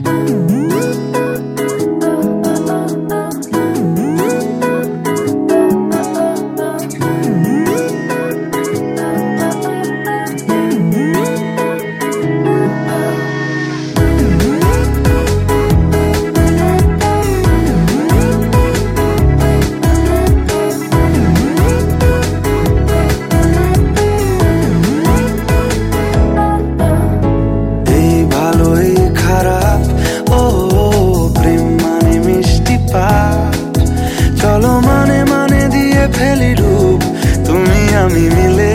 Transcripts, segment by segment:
চলো মানে মানে দিয়ে ফেলি রূপ তুমি আমি মিলে,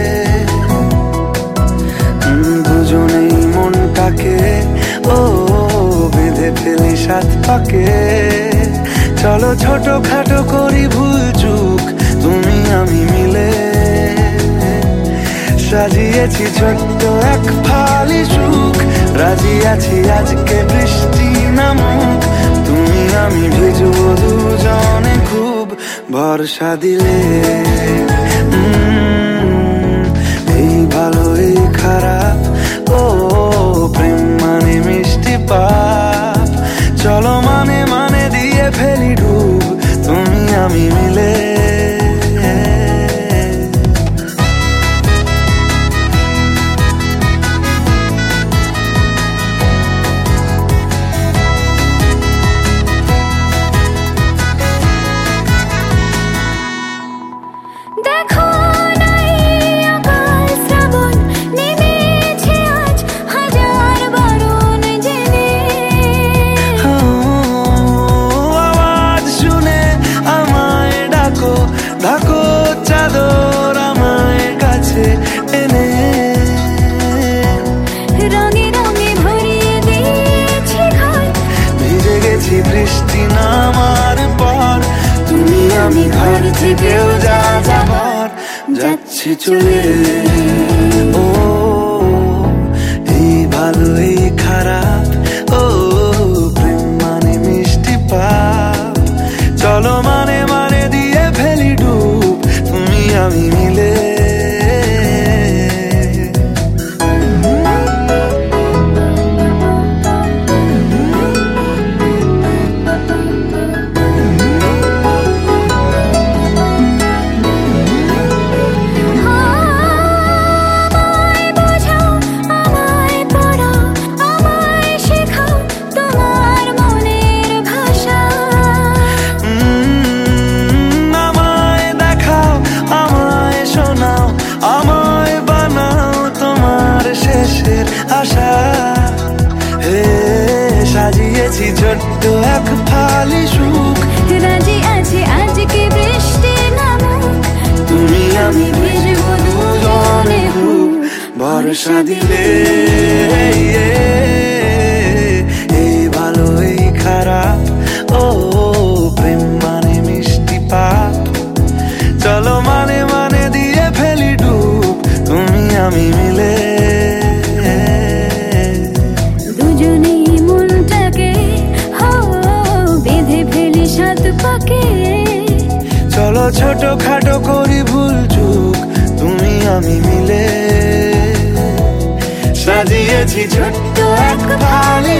দুজনেই মনটাকে ও বেঁধে ফেলি সাত পাকে। চলো ছোট খাটো করি ভুল চুক তুমি আমি মিলে, সাজিয়েছি ছোট্ট এক ফালি সুখ, রাজি আছি আজকে বৃষ্টি নামুক, তুমি আমি ভিজবো দুজনে খুব ভরসা দিলে। এই ভালো এই খারাপ ও প্রেম মানে মিষ্টি পাপ, চলো মানে মানে দিয়ে ফেলি ডুব তুমি আমি মিলে। ঢাকো চাদর আমায় কাছে এনে, রঙে রঙে ভরিয়ে দিয়েছি ঘর, ভিজে গেছি বৃষ্টি নামার পর, তুমি আমি ঘর থেকেও যা যাবার যাচ্ছি চলে। ও এই ভালো এই খারাপ ও প্রেম মানে মিষ্টি পাপ, চলো মানে মানে দিয়ে ফেলি ডুব তুমি আমি মিলে। আশা হে সাজিয়েছি ছোট্ট এক ফালি সুখ, রাজি আছি আজকে বৃষ্টি নামুক, তুমি আমি ভিজবো দুজনে খুব ভরসা দিলে। এই ভালো এই খারাপ ও প্রেম মানে মিষ্টি পাপ, চলো মানে মানে দিয়ে ফেলি ডুব তুমি আমি মিলে। চলো ছোট খাটো করি ভুল চুক তুমি আমি মিলে, সাজিয়েছি ছোট্ট এক ফালি